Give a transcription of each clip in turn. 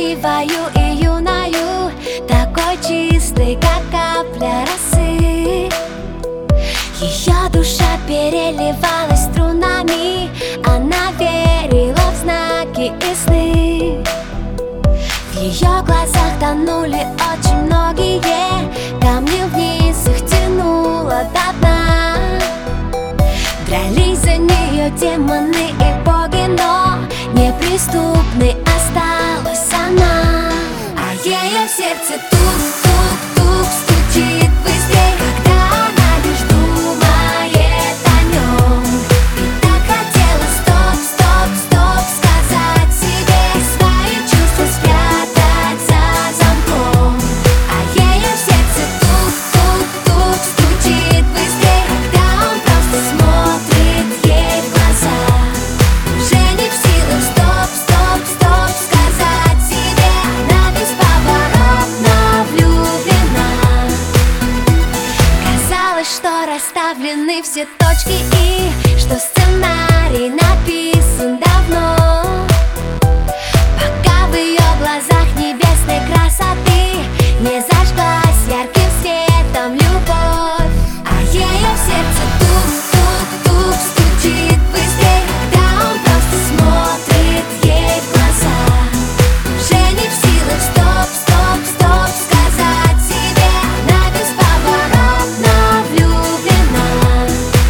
красивою и юною, такой чистой, как капля росы. Ее душа переливалась струнами, она верила в знаки и сны. В ее глазах тонули очень многие камни, вниз их тянуло до дна. Дрались за нее демоны и боги, но неприступной осталась она. А ее сердце тук-тук-тук стучит быстрее, когда она лишь думает о нем. И так хотела стоп-стоп-стоп сказать себе, свои чувства спрятать за замком. А ее сердце тук-тук-тук стучит быстрее, когда он просто смотрит ей в глаза. Уже не в силах стоп-стоп-стоп сказать себе, она бесповоротно влюблена. Казалось, что расставлены все точки и что сценарий написан давно, пока в ее глазах небесной красоты не зажглась ярким светом любовь. А ее сердце тук-тук-тук стучит быстрее, когда он просто смотрит ей в глаза. Уже не в силах стоп-стоп-стоп сказать себе, она бесповоротно влюблена.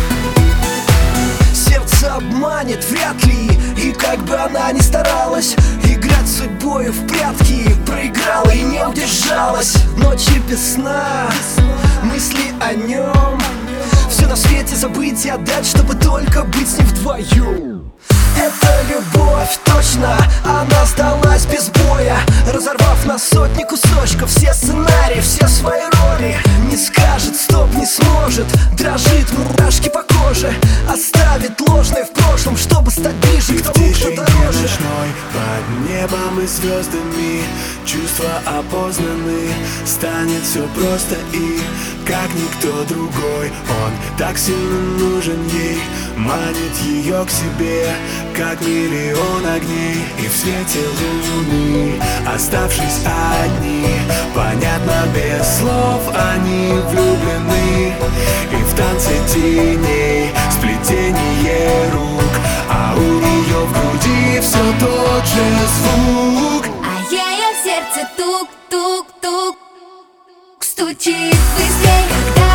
Сердце обманет вряд ли, и как бы она ни старалась играть с судьбою в прятки, проиграла и не удержалась. Ночи без сна, мысли о нем, все на свете забыть и отдать, чтобы только быть с ним вдвоем. Это любовь, точно, она сдалась без боя, разорвав на сотни кусочков все сценарии, все свои роли. Не скажет стоп, не сможет, дрожит, мурашки по коже, оставит ложное в прошлом, чтобы стать ближе к тому, кто дороже. Ночной, под небом и звездами чувства опознаны, станет все просто и как никто другой. Он так сильно нужен ей, манит ее к себе, как миллион огней. И в свете луны, оставшись одни, понятно без слов, они влюблены. И в танце теней сплетение рук, а у нее в груди все тот же звук. А ее сердце тук-тук-тук стучит быстрее, когда